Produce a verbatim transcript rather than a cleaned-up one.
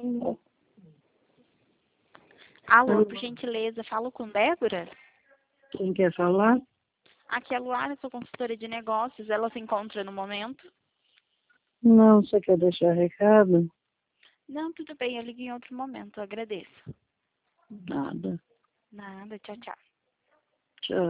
Alô, por gentileza, falo com Débora? Quem quer falar? Aqui é a Luara, sou consultora de negócios. Ela se encontra no momento? Não, você quer deixar recado? Não, tudo bem, eu ligo em outro momento, eu agradeço. Nada. Nada, tchau, tchau.